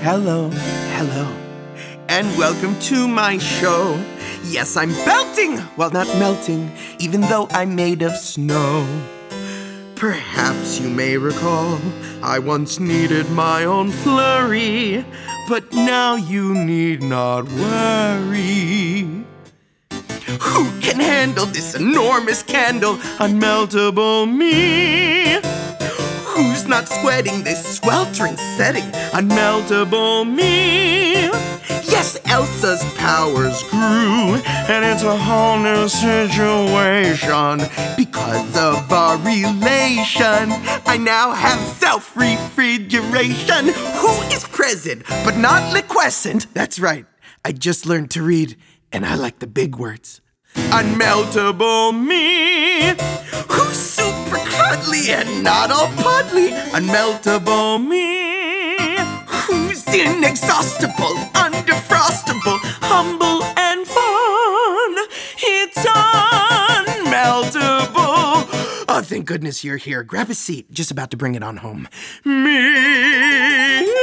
Hello, and welcome to my show. Yes, I'm belting while not melting, even though I'm made of snow. Perhaps you may recall, I once needed my own flurry, but now you need not worry. Who can handle this enormous candle, unmeltable me? Who's not sweating this sweltering setting, unmeltable me? Yes, Elsa's powers grew, and it's a whole new situation. Because of our relation, I now have self-refrigeration. Who is present, but not liquescent? That's right, I just learned to read, and I like the big words. Unmeltable me, who's super cuddly and not all puddly. Unmeltable me, who's inexhaustible, undefrostable, humble and fun. It's unmeltable. Oh, thank goodness you're here. Grab a seat, just about to bring it on home. Me.